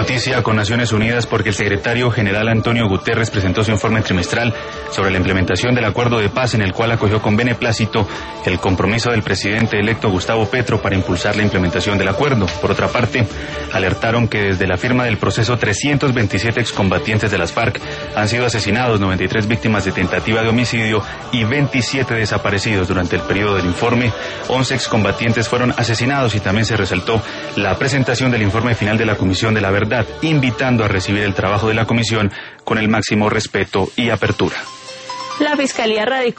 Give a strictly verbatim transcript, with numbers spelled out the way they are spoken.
noticia con Naciones Unidas porque el secretario general Antonio Guterres presentó su informe trimestral sobre la implementación del acuerdo de paz en el cual acogió con beneplácito el compromiso del presidente electo Gustavo Petro para impulsar la implementación del acuerdo. Por otra parte, alertaron que desde la firma del proceso trescientos veintisiete excombatientes de las FARC han sido asesinados, noventa y tres víctimas de tentativa de homicidio y veintisiete desaparecidos. Durante el periodo del informe, once excombatientes fueron asesinados y también se resaltó la presentación del informe final de la Comisión de la Verdad, invitando a recibir el trabajo de la comisión con el máximo respeto y apertura. La Fiscalía radicó